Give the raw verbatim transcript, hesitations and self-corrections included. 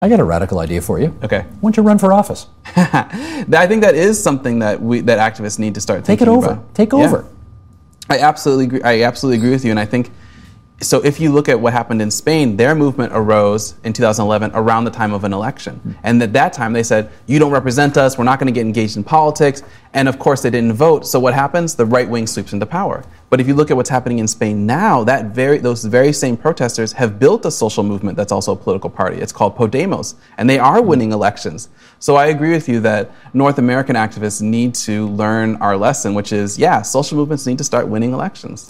I got a radical idea for you. Okay. Why don't you run for office? I think that is something that we that activists need to start Take it thinking over. about. Take Yeah. over. I absolutely agree. I absolutely agree with you, and I think so. If you look at what happened in Spain, their movement arose in two thousand eleven around the time of an election, and at that time they said, "You don't represent us. We're not going to get engaged in politics." And of course, they didn't vote. So what happens? The right wing sweeps into power. But if you look at what's happening in Spain now, that very those very same protesters have built a social movement that's also a political party. It's called Podemos, and they are winning elections. So I agree with you that North American activists need to learn our lesson, which is, yeah, social movements need to start winning elections.